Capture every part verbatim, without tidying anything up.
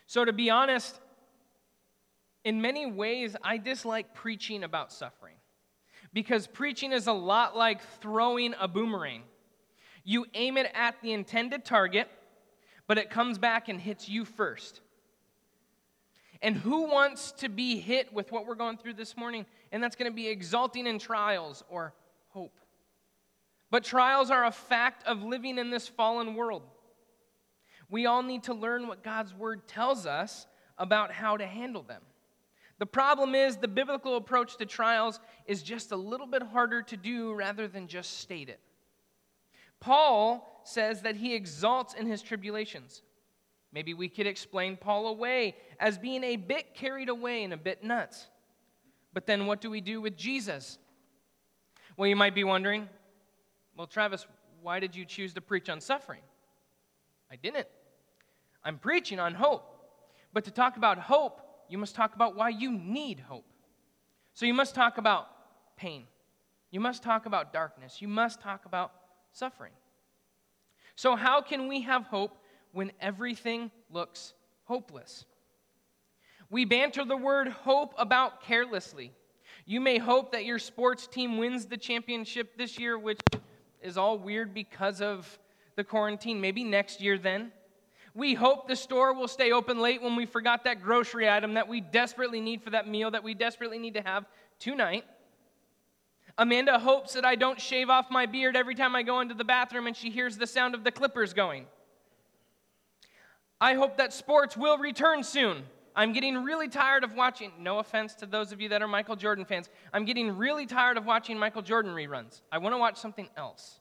So to be honest, in many ways, I dislike preaching about suffering because preaching is a lot like throwing a boomerang. You aim it at the intended target, but it comes back and hits you first. And who wants to be hit with what we're going through this morning? And that's going to be exalting in trials or hope. But trials are a fact of living in this fallen world. We all need to learn what God's word tells us about how to handle them. The problem is the biblical approach to trials is just a little bit harder to do rather than just state it. Paul says that he exalts in his tribulations. Maybe we could explain Paul away as being a bit carried away and a bit nuts. But then what do we do with Jesus? Well, you might be wondering, well, Travis, why did you choose to preach on suffering? I didn't. I'm preaching on hope. But to talk about hope, you must talk about why you need hope. So you must talk about pain. You must talk about darkness. You must talk about suffering. So how can we have hope when everything looks hopeless? We banter the word hope about carelessly. You may hope that your sports team wins the championship this year, which is all weird because of the quarantine. Maybe next year then. We hope the store will stay open late when we forgot that grocery item that we desperately need for that meal that we desperately need to have tonight. Amanda hopes that I don't shave off my beard every time I go into the bathroom and she hears the sound of the clippers going. I hope that sports will return soon. I'm getting really tired of watching, no offense to those of you that are Michael Jordan fans, I'm getting really tired of watching Michael Jordan reruns. I want to watch something else.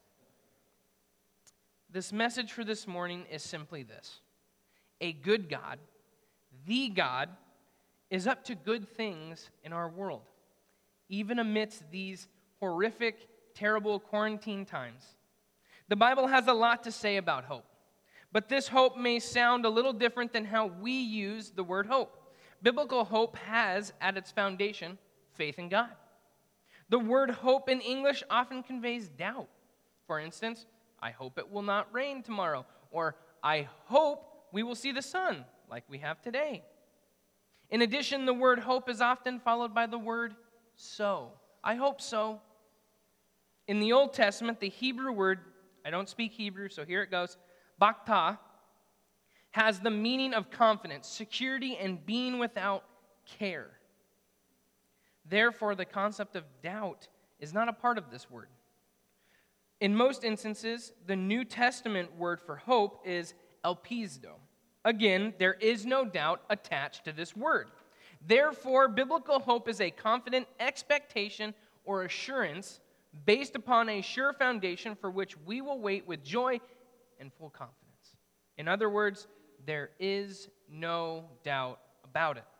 This message for this morning is simply this. A good God, the God, is up to good things in our world, even amidst these horrific, terrible quarantine times. The Bible has a lot to say about hope, but this hope may sound a little different than how we use the word hope. Biblical hope has at its foundation faith in God. The word hope in English often conveys doubt. For instance, I hope it will not rain tomorrow, or I hope we will see the sun like we have today. In addition, the word hope is often followed by the word so. I hope so. In the Old Testament, the Hebrew word, I don't speak Hebrew, so here it goes, baktah, has the meaning of confidence, security, and being without care. Therefore, the concept of doubt is not a part of this word. In most instances, the New Testament word for hope is elpizo. Again, there is no doubt attached to this word. Therefore, biblical hope is a confident expectation or assurance based upon a sure foundation for which we will wait with joy and full confidence. In other words, there is no doubt about it.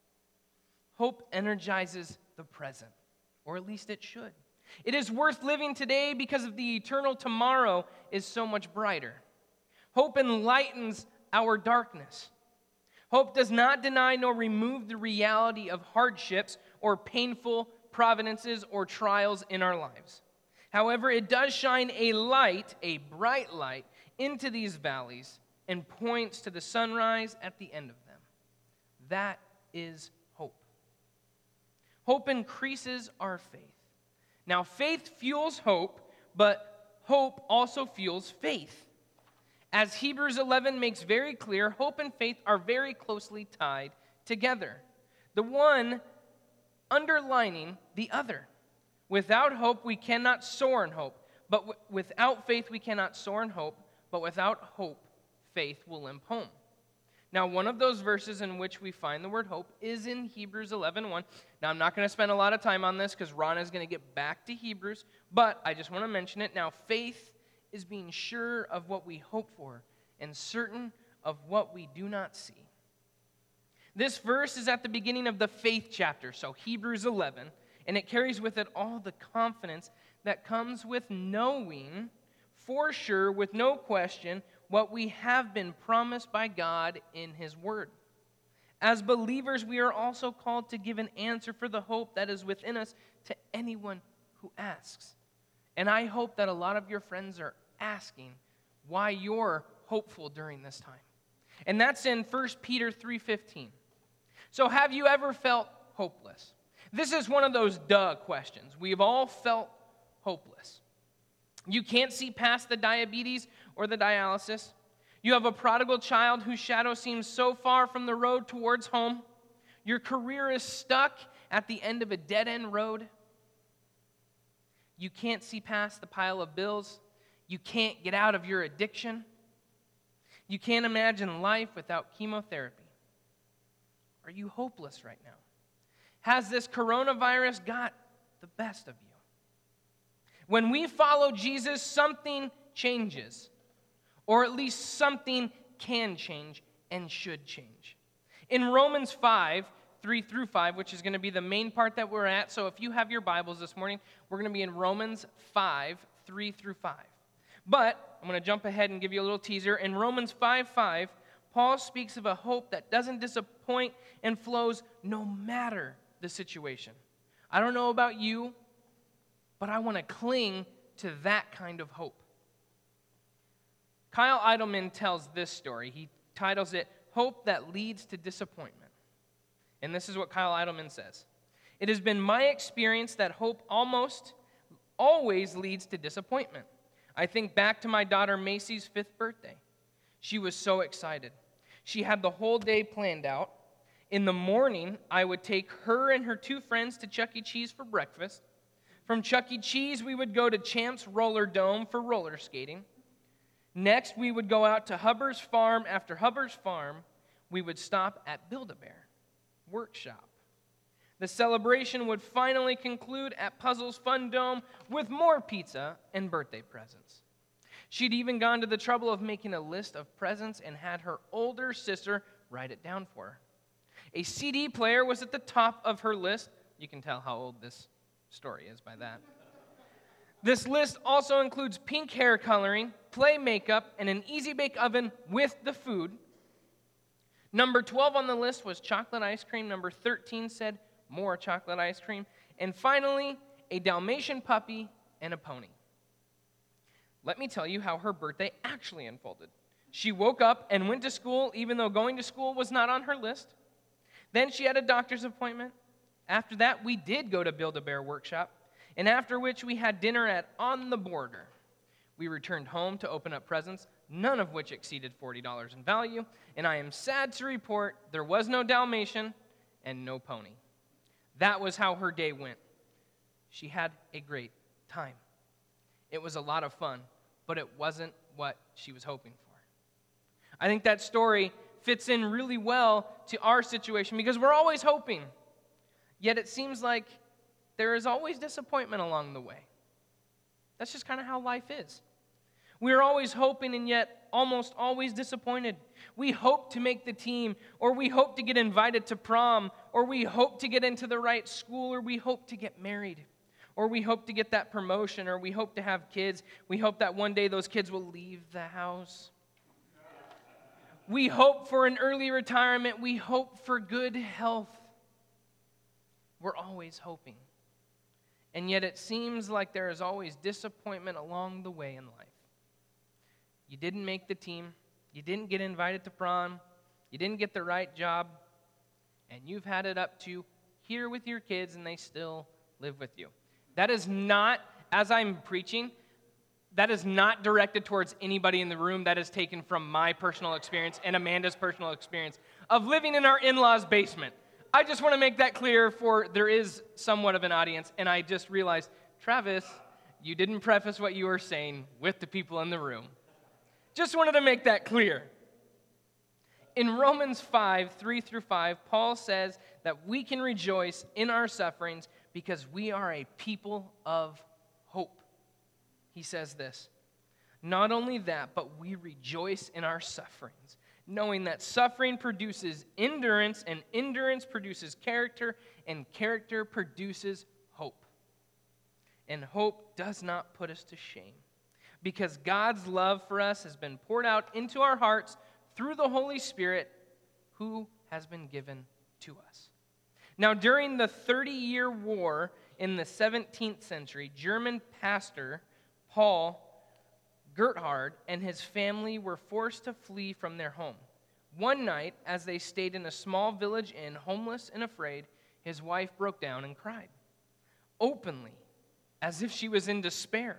Hope energizes the present, or at least it should. It is worth living today because of the eternal tomorrow is so much brighter. Hope enlightens our darkness. Hope does not deny nor remove the reality of hardships or painful providences or trials in our lives. However, it does shine a light, a bright light, into these valleys and points to the sunrise at the end of them. That is hope. Hope increases our faith. Now, faith fuels hope, but hope also fuels faith. As Hebrews eleven makes very clear, hope and faith are very closely tied together. The one underlining the other. Without hope, we cannot soar in hope. But w- without faith, we cannot soar in hope. But without hope, faith will limp home. Now, one of those verses in which we find the word hope is in Hebrews eleven one. Now, I'm not going to spend a lot of time on this because Ron is going to get back to Hebrews, but I just want to mention it. Now, faith is being sure of what we hope for and certain of what we do not see. This verse is at the beginning of the faith chapter, so Hebrews eleven, and it carries with it all the confidence that comes with knowing for sure, with no question, what we have been promised by God in His Word. As believers, we are also called to give an answer for the hope that is within us to anyone who asks. And I hope that a lot of your friends are asking why you're hopeful during this time. And that's in First Peter three fifteen. So have you ever felt hopeless? This is one of those duh questions. We've all felt hopeless. You can't see past the diabetes or the dialysis. You have a prodigal child whose shadow seems so far from the road towards home. Your career is stuck at the end of a dead-end road. You can't see past the pile of bills. You can't get out of your addiction. You can't imagine life without chemotherapy. Are you hopeless right now? Has this coronavirus got the best of you? When we follow Jesus, something changes. Or at least something can change and should change. In Romans five, three through five, which is going to be the main part that we're at, so if you have your Bibles this morning, we're going to be in Romans five, three through five. But I'm going to jump ahead and give you a little teaser. In Romans five five, Paul speaks of a hope that doesn't disappoint and flows no matter the situation. I don't know about you, but I want to cling to that kind of hope. Kyle Idleman tells this story. He titles it, Hope That Leads to Disappointment. And this is what Kyle Idleman says. It has been my experience that hope almost always leads to disappointment. I think back to my daughter Macy's fifth birthday. She was so excited. She had the whole day planned out. In the morning, I would take her and her two friends to Chuck E. Cheese for breakfast. From Chuck E. Cheese, we would go to Champs Roller Dome for roller skating. Next, we would go out to Hubbard's Farm. After Hubbard's Farm, we would stop at Build-A-Bear Workshop. The celebration would finally conclude at Puzzle's Fun Dome with more pizza and birthday presents. She'd even gone to the trouble of making a list of presents and had her older sister write it down for her. A C D player was at the top of her list. You can tell how old this story is by that. This list also includes pink hair coloring, play makeup, and an easy bake oven with the food. Number twelve on the list was chocolate ice cream. Number thirteen said more chocolate ice cream. And finally, a Dalmatian puppy and a pony. Let me tell you how her birthday actually unfolded. She woke up and went to school even though going to school was not on her list. Then she had a doctor's appointment. After that, we did go to Build-A-Bear Workshop, and after which we had dinner at On the Border. We returned home to open up presents, none of which exceeded forty dollars in value, and I am sad to report there was no Dalmatian and no pony. That was how her day went. She had a great time. It was a lot of fun, but it wasn't what she was hoping for. I think that story fits in really well to our situation because we're always hoping, yet it seems like there is always disappointment along the way. That's just kind of how life is. We're always hoping and yet almost always disappointed. We hope to make the team, or we hope to get invited to prom, or we hope to get into the right school, or we hope to get married, or we hope to get that promotion, or we hope to have kids. We hope that one day those kids will leave the house. We hope for an early retirement. We hope for good health. We're always hoping. And yet it seems like there is always disappointment along the way in life. You didn't make the team. You didn't get invited to prom. You didn't get the right job. And you've had it up to here with your kids and they still live with you. That is not, as I'm preaching, that is not directed towards anybody in the room. That is taken from my personal experience and Amanda's personal experience of living in our in-laws' basement. I just want to make that clear for there is somewhat of an audience, and I just realized, Travis, you didn't preface what you were saying with the people in the room. Just wanted to make that clear. In Romans five, three through five, Paul says that we can rejoice in our sufferings because we are a people of hope. He says this, not only that, but we rejoice in our sufferings, knowing that suffering produces endurance, and endurance produces character, and character produces hope. And hope does not put us to shame, because God's love for us has been poured out into our hearts through the Holy Spirit who has been given to us. Now, during the thirty-year war in the seventeenth century, German pastor Paul Gerhard and his family were forced to flee from their home. One night, as they stayed in a small village inn, homeless and afraid, his wife broke down and cried, openly, as if she was in despair.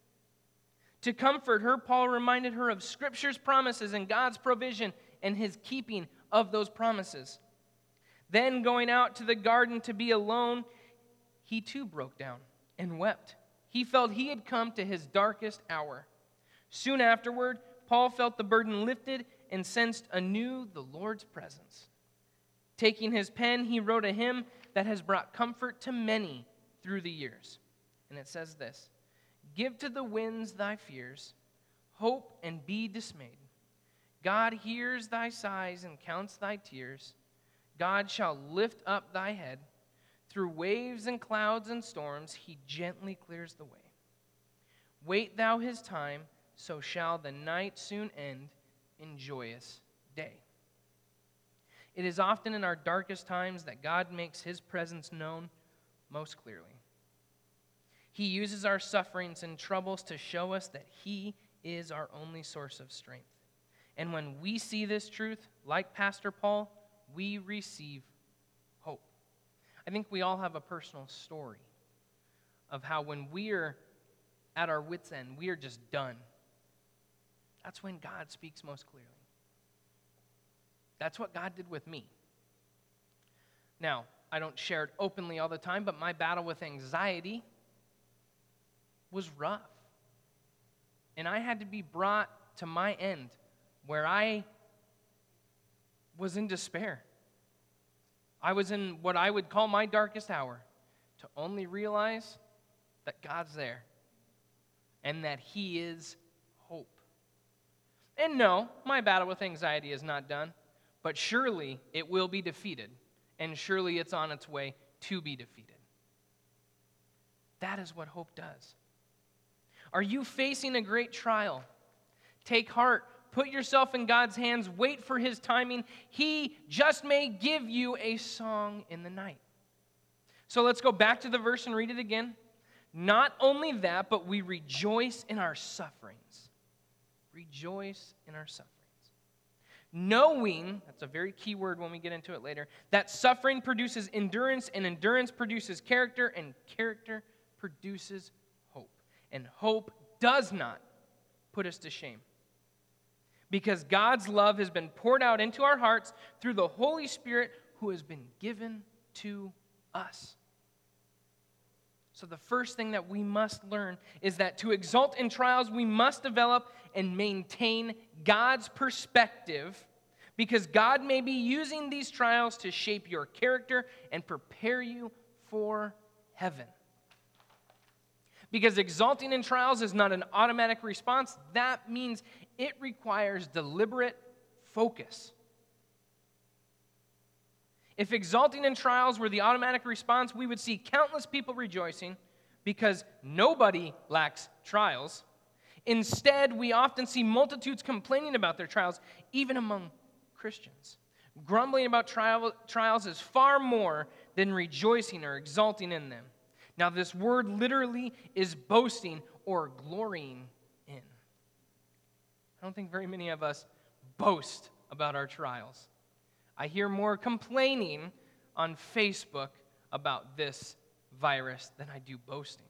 To comfort her, Paul reminded her of Scripture's promises and God's provision and his keeping of those promises. Then, going out to the garden to be alone, he too broke down and wept. He felt he had come to his darkest hour. Soon afterward, Paul felt the burden lifted and sensed anew the Lord's presence. Taking his pen, he wrote a hymn that has brought comfort to many through the years. And it says this, give to the winds thy fears, hope and be dismayed. God hears thy sighs and counts thy tears. God shall lift up thy head. Through waves and clouds and storms, he gently clears the way. Wait thou his time, so shall the night soon end in joyous day. It is often in our darkest times that God makes his presence known most clearly. He uses our sufferings and troubles to show us that he is our only source of strength. And when we see this truth, like Pastor Paul, we receive hope. I think we all have a personal story of how when we are at our wits' end, we are just done. That's when God speaks most clearly. That's what God did with me. Now, I don't share it openly all the time, but my battle with anxiety was rough. And I had to be brought to my end where I was in despair. I was in what I would call my darkest hour, to only realize that God's there and that he is hope. And no, my battle with anxiety is not done, but surely it will be defeated, and surely it's on its way to be defeated. That is what hope does. Are you facing a great trial? Take heart. Put yourself in God's hands. Wait for his timing. He just may give you a song in the night. So let's go back to the verse and read it again. Not only that, but we rejoice in our sufferings. Rejoice in our sufferings. Knowing, that's a very key word when we get into it later, that suffering produces endurance, and endurance produces character, and character produces hope. And hope does not put us to shame. Because God's love has been poured out into our hearts through the Holy Spirit who has been given to us. So the first thing that we must learn is that to exult in trials, we must develop and maintain God's perspective, because God may be using these trials to shape your character and prepare you for heaven. Because exulting in trials is not an automatic response. That means it requires deliberate focus. If exulting in trials were the automatic response, we would see countless people rejoicing because nobody lacks trials. Instead, we often see multitudes complaining about their trials, even among Christians. Grumbling about trial, trials is far more than rejoicing or exulting in them. Now, this word literally is boasting or glorying in. I don't think very many of us boast about our trials. I hear more complaining on Facebook about this virus than I do boasting.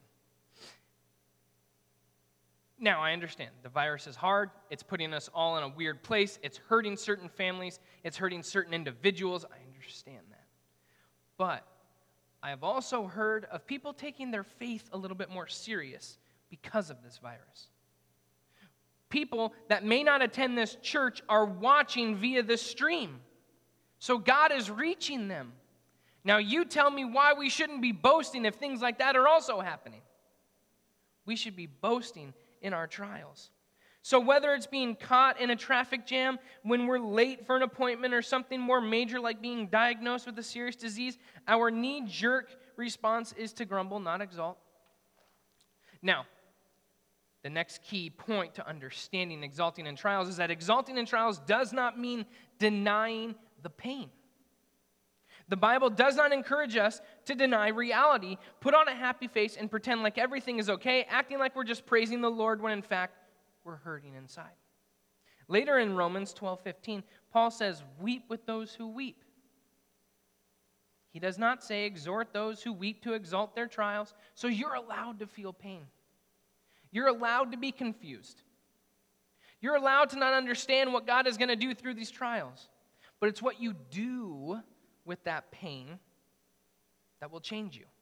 Now, I understand. The virus is hard. It's putting us all in a weird place. It's hurting certain families. It's hurting certain individuals. I understand that. But I have also heard of people taking their faith a little bit more serious because of this virus. People that may not attend this church are watching via the stream. So God is reaching them. Now you tell me why we shouldn't be boasting if things like that are also happening. We should be boasting in our trials. So whether it's being caught in a traffic jam when we're late for an appointment or something more major like being diagnosed with a serious disease, our knee-jerk response is to grumble, not exult. Now, the next key point to understanding exulting in trials is that exulting in trials does not mean denying the pain. The Bible does not encourage us to deny reality, put on a happy face, and pretend like everything is okay, acting like we're just praising the Lord when in fact we're hurting inside. Later in Romans twelve fifteen, Paul says, weep with those who weep. He does not say, exhort those who weep to exalt their trials. So you're allowed to feel pain. You're allowed to be confused. You're allowed to not understand what God is going to do through these trials. But it's what you do with that pain that will change you.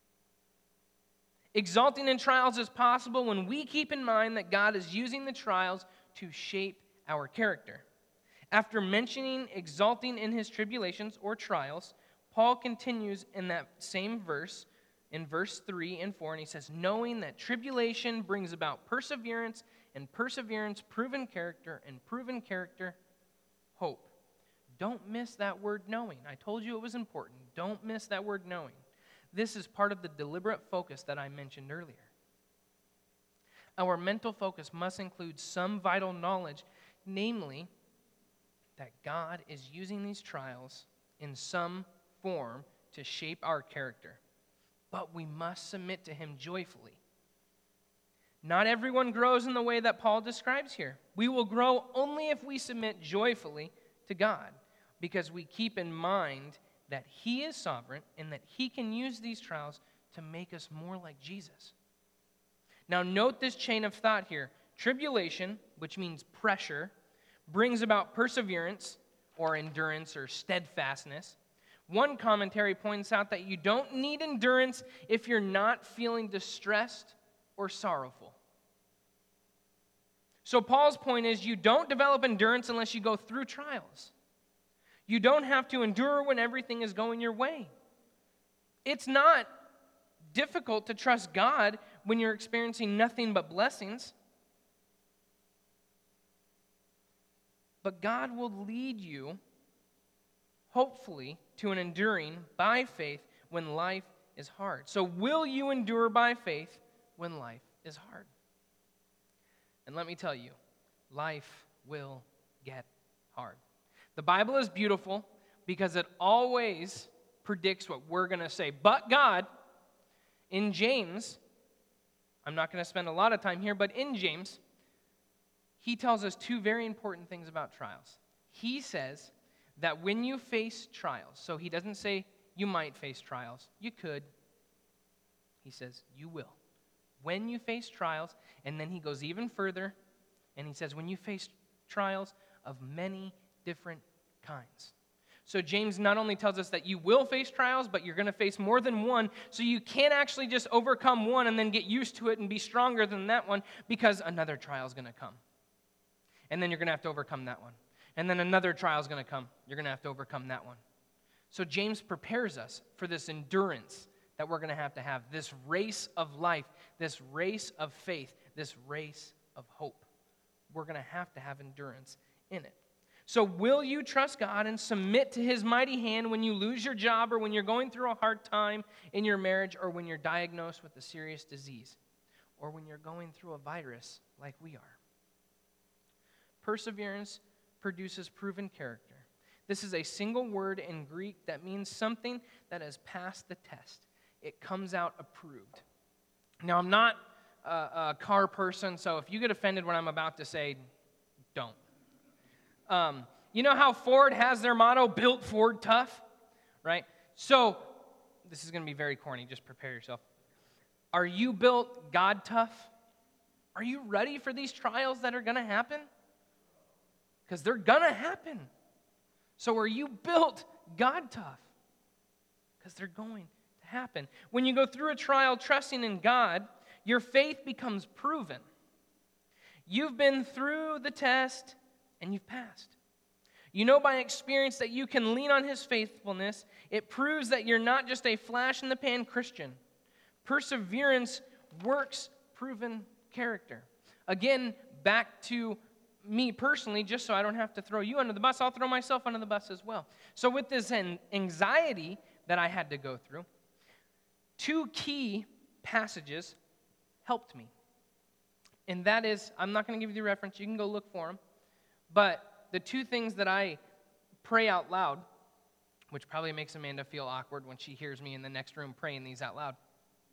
Exalting in trials is possible when we keep in mind that God is using the trials to shape our character. After mentioning exalting in his tribulations or trials, Paul continues in that same verse, in verse three and four, and he says, knowing that tribulation brings about perseverance, and perseverance, proven character, and proven character, hope. Don't miss that word knowing. I told you it was important. Don't miss that word knowing. This is part of the deliberate focus that I mentioned earlier. Our mental focus must include some vital knowledge, namely that God is using these trials in some form to shape our character. But we must submit to him joyfully. Not everyone grows in the way that Paul describes here. We will grow only if we submit joyfully to God, because we keep in mind that he is sovereign and that he can use these trials to make us more like Jesus. Now note this chain of thought here. Tribulation, which means pressure, brings about perseverance or endurance or steadfastness. One commentary points out that you don't need endurance if you're not feeling distressed or sorrowful. So Paul's point is you don't develop endurance unless you go through trials. You don't have to endure when everything is going your way. It's not difficult to trust God when you're experiencing nothing but blessings. But God will lead you, hopefully, to an enduring by faith when life is hard. So will you endure by faith when life is hard? And let me tell you, life will get hard. The Bible is beautiful because it always predicts what we're going to say. But God, in James, I'm not going to spend a lot of time here, but in James, he tells us two very important things about trials. He says that when you face trials, so he doesn't say you might face trials, you could. He says you will. When you face trials, and then he goes even further, and he says when you face trials of many different kinds. So James not only tells us that you will face trials, but you're going to face more than one, so you can't actually just overcome one and then get used to it and be stronger than that one, because another trial is going to come. And then you're going to have to overcome that one. And then another trial is going to come. You're going to have to overcome that one. So James prepares us for this endurance that we're going to have to have, this race of life, this race of faith, this race of hope. We're going to have to have endurance in it. So will you trust God and submit to his mighty hand when you lose your job, or when you're going through a hard time in your marriage, or when you're diagnosed with a serious disease, or when you're going through a virus like we are? Perseverance produces proven character. This is a single word in Greek that means something that has passed the test. It comes out approved. Now, I'm not a, a car person, so if you get offended when I'm about to say, don't. Um, you know how Ford has their motto, built Ford tough, right? So, this is going to be very corny, just prepare yourself. Are you built God tough? Are you ready for these trials that are going to happen? Because they're going to happen. So are you built God tough? Because they're going to happen. When you go through a trial trusting in God, your faith becomes proven. You've been through the test and you've passed. You know by experience that you can lean on his faithfulness. It proves that you're not just a flash-in-the-pan Christian. Perseverance works proven character. Again, back to me personally, just so I don't have to throw you under the bus, I'll throw myself under the bus as well. So with this anxiety that I had to go through, two key passages helped me. And that is, I'm not going to give you the reference, you can go look for them, but the two things that I pray out loud, which probably makes Amanda feel awkward when she hears me in the next room praying these out loud,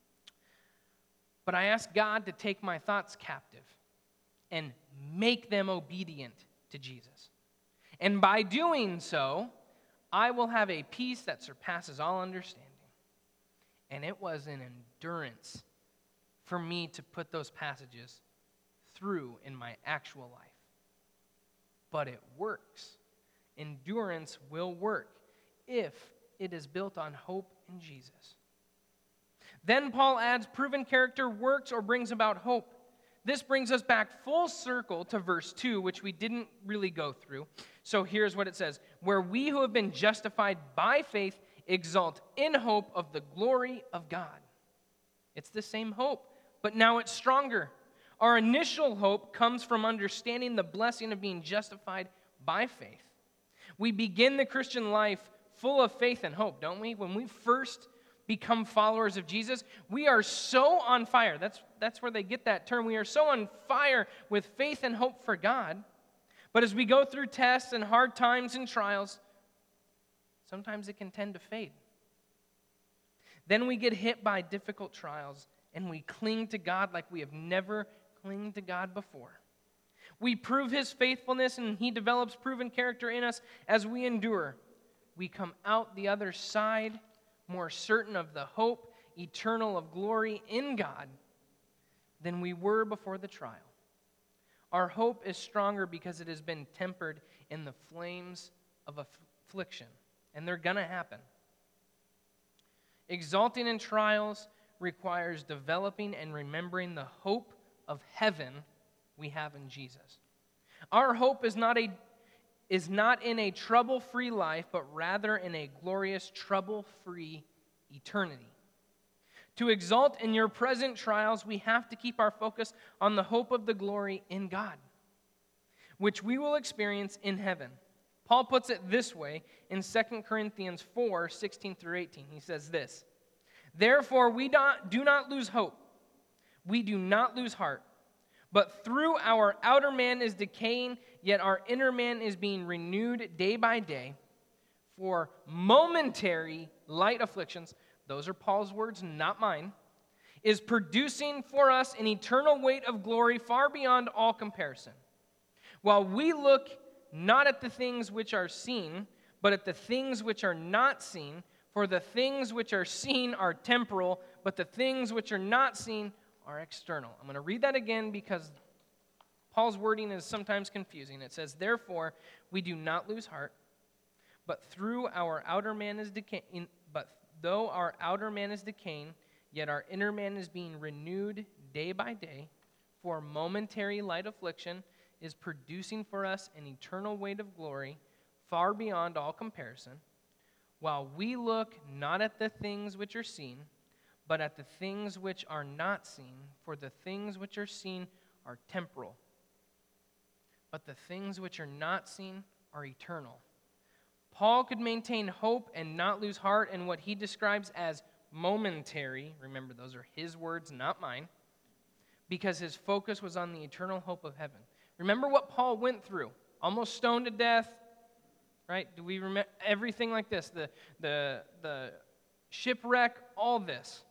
but I ask God to take my thoughts captive and make them obedient to Jesus. And by doing so, I will have a peace that surpasses all understanding. And it was an endurance for me to put those passages through in my actual life. But it works. Endurance will work if it is built on hope in Jesus. Then Paul adds, proven character works or brings about hope. This brings us back full circle to verse two, which we didn't really go through. So here's what it says. Where we who have been justified by faith exalt in hope of the glory of God. It's the same hope, but now it's stronger. Our initial hope comes from understanding the blessing of being justified by faith. We begin the Christian life full of faith and hope, don't we? When we first become followers of Jesus, we are so on fire. That's, that's where they get that term. We are so on fire with faith and hope for God. But as we go through tests and hard times and trials, sometimes it can tend to fade. Then we get hit by difficult trials, and we cling to God like we have never clinged to God before. We prove His faithfulness, and He develops proven character in us as we endure. We come out the other side more certain of the hope eternal of glory in God than we were before the trial. Our hope is stronger because it has been tempered in the flames of affliction, and they're going to happen. Exalting in trials requires developing and remembering the hope of heaven we have in Jesus. Our hope is not a is not in a trouble-free life, but rather in a glorious, trouble-free eternity. To exalt in your present trials, we have to keep our focus on the hope of the glory in God, which we will experience in heaven. Paul puts it this way in Second Corinthians four, sixteen through eighteen. He says this, therefore we do not lose hope. We do not lose heart. But through our outer man is decaying, yet our inner man is being renewed day by day. For momentary light afflictions, those are Paul's words, not mine, is producing for us an eternal weight of glory far beyond all comparison. While we look not at the things which are seen, but at the things which are not seen, for the things which are seen are temporal, but the things which are not seen are external. I'm going to read that again because Paul's wording is sometimes confusing. It says, therefore, we do not lose heart, but through our outer man is decaying, but though our outer man is decaying, yet our inner man is being renewed day by day, for momentary light affliction is producing for us an eternal weight of glory far beyond all comparison, while we look not at the things which are seen, but at the things which are not seen, for the things which are seen are temporal, but the things which are not seen are eternal. Paul could maintain hope and not lose heart in what he describes as momentary, remember those are his words, not mine, because his focus was on the eternal hope of heaven. Remember what Paul went through, almost stoned to death, right? Do we remember everything like this, the, the, the shipwreck, all this?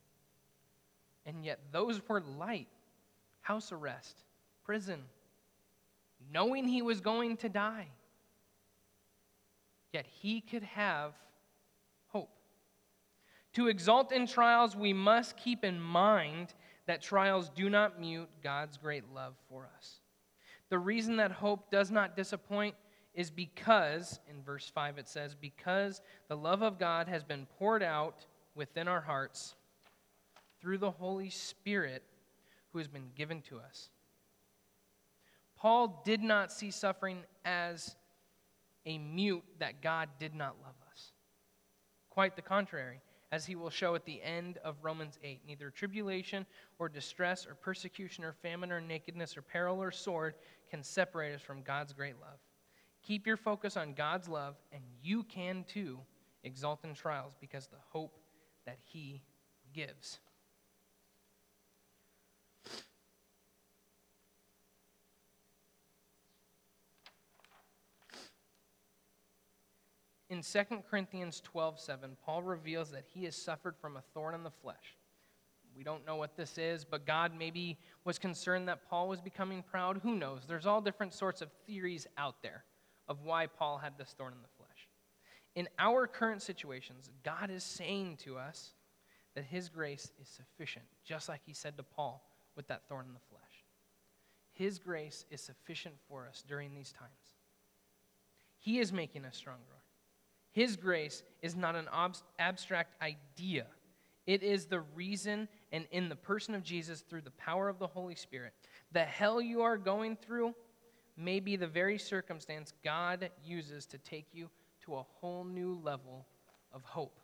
And yet those were light. House arrest, prison, knowing he was going to die. Yet he could have hope. To exalt in trials, we must keep in mind that trials do not mute God's great love for us. The reason that hope does not disappoint is because, in verse five it says, because the love of God has been poured out within our hearts through the Holy Spirit who has been given to us. Paul did not see suffering as a mute that God did not love us. Quite the contrary, as he will show at the end of Romans eight. Neither tribulation or distress or persecution or famine or nakedness or peril or sword can separate us from God's great love. Keep your focus on God's love, and you can too exalt in trials because the hope that he gives. In Second Corinthians twelve seven, Paul reveals that he has suffered from a thorn in the flesh. We don't know what this is, but God maybe was concerned that Paul was becoming proud. Who knows? There's all different sorts of theories out there of why Paul had this thorn in the flesh. In our current situations, God is saying to us that his grace is sufficient, just like he said to Paul with that thorn in the flesh. His grace is sufficient for us during these times. He is making us stronger. His grace is not an ob- abstract idea. It is the reason, and in the person of Jesus, through the power of the Holy Spirit, the hell you are going through may be the very circumstance God uses to take you to a whole new level of hope.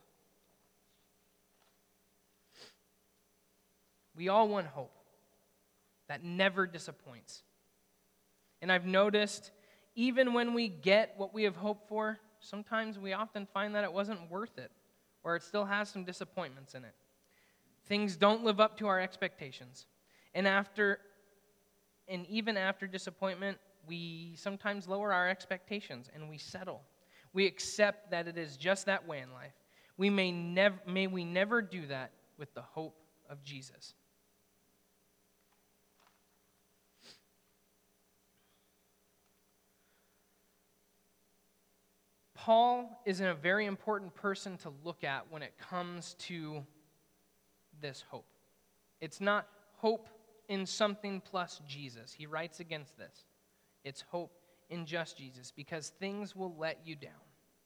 We all want hope that never disappoints. And I've noticed, even when we get what we have hoped for, sometimes we often find that it wasn't worth it, or it still has some disappointments in it. Things don't live up to our expectations. And after, and even after disappointment, we sometimes lower our expectations and we settle. We accept that it is just that way in life. We may never, may we never do that with the hope of Jesus. Paul is a very important person to look at when it comes to this hope. It's not hope in something plus Jesus. He writes against this. It's hope in just Jesus, because things will let you down.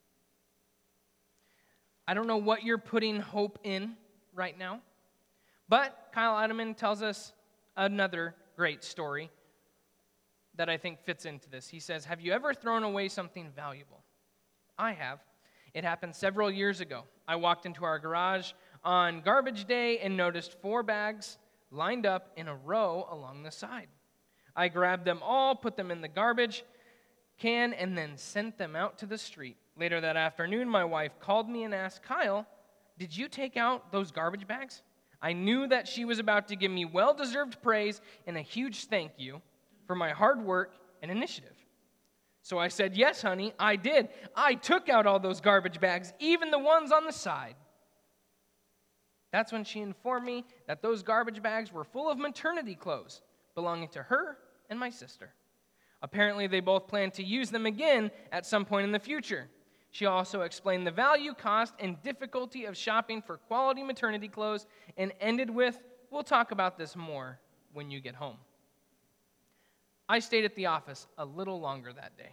I don't know what you're putting hope in right now, but Kyle Idleman tells us another great story that I think fits into this. He says, "Have you ever thrown away something valuable?" I have. It happened several years ago. I walked into our garage on garbage day and noticed four bags lined up in a row along the side. I grabbed them all, put them in the garbage can, and then sent them out to the street. Later that afternoon, my wife called me and asked, "Kyle, did you take out those garbage bags?" I knew that she was about to give me well-deserved praise and a huge thank you for my hard work and initiative. So I said, "Yes, honey, I did. I took out all those garbage bags, even the ones on the side." That's when she informed me that those garbage bags were full of maternity clothes belonging to her and my sister. Apparently, they both planned to use them again at some point in the future. She also explained the value, cost, and difficulty of shopping for quality maternity clothes and ended with, "We'll talk about this more when you get home." I stayed at the office a little longer that day.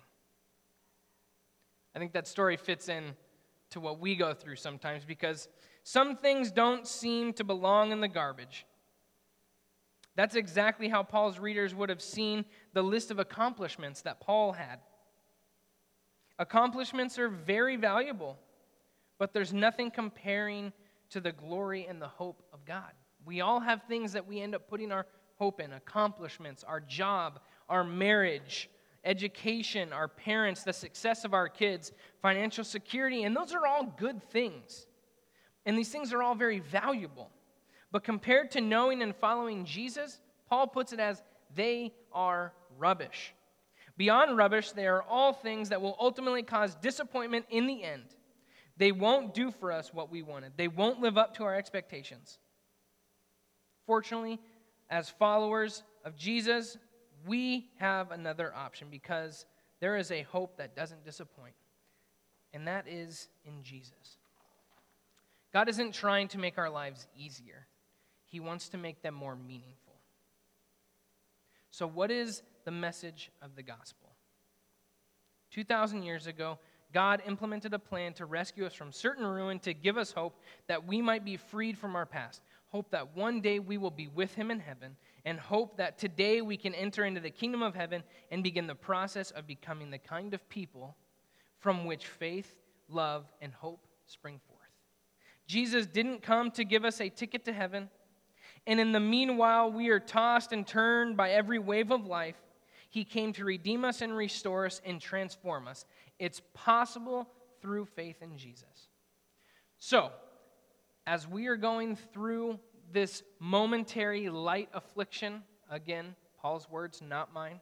I think that story fits in to what we go through sometimes, because some things don't seem to belong in the garbage. That's exactly how Paul's readers would have seen the list of accomplishments that Paul had. Accomplishments are very valuable, but there's nothing comparing to the glory and the hope of God. We all have things that we end up putting our hope in: accomplishments, our job, our marriage, education, our parents, the success of our kids, financial security, and those are all good things. And these things are all very valuable. But compared to knowing and following Jesus, Paul puts it as they are rubbish. Beyond rubbish, they are all things that will ultimately cause disappointment in the end. They won't do for us what we wanted. They won't live up to our expectations. Fortunately, as followers of Jesus, we have another option, because there is a hope that doesn't disappoint, and that is in Jesus. God isn't trying to make our lives easier. He wants to make them more meaningful. So what is the message of the gospel? two thousand years ago, God implemented a plan to rescue us from certain ruin, to give us hope that we might be freed from our past, hope that one day we will be with him in heaven, and hope that today we can enter into the kingdom of heaven and begin the process of becoming the kind of people from which faith, love, and hope spring forth. Jesus didn't come to give us a ticket to heaven, and in the meanwhile we are tossed and turned by every wave of life. He came to redeem us and restore us and transform us. It's possible through faith in Jesus. So, as we are going through this momentary light affliction, again, Paul's words, not mine,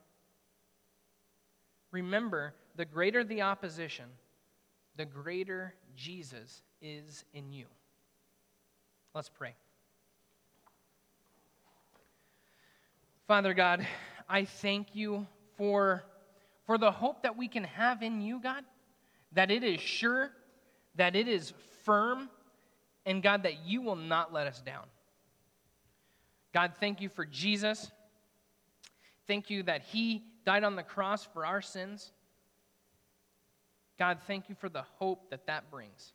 remember, the greater the opposition, the greater Jesus is in you. Let's pray. Father God, I thank you for for the hope that we can have in you, God, that it is sure, that it is firm, and God, that you will not let us down. God, thank you for Jesus. Thank you that he died on the cross for our sins. God, thank you for the hope that that brings.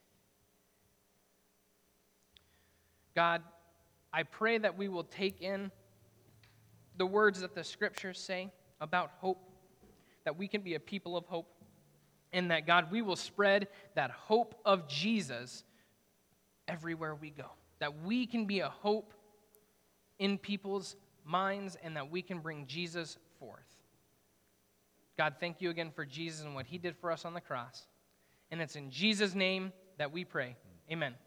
God, I pray that we will take in the words that the scriptures say about hope, that we can be a people of hope, and that, God, we will spread that hope of Jesus everywhere we go, that we can be a hope in people's minds, and that we can bring Jesus forth. God, thank you again for Jesus and what he did for us on the cross. And it's in Jesus' name that we pray. Amen.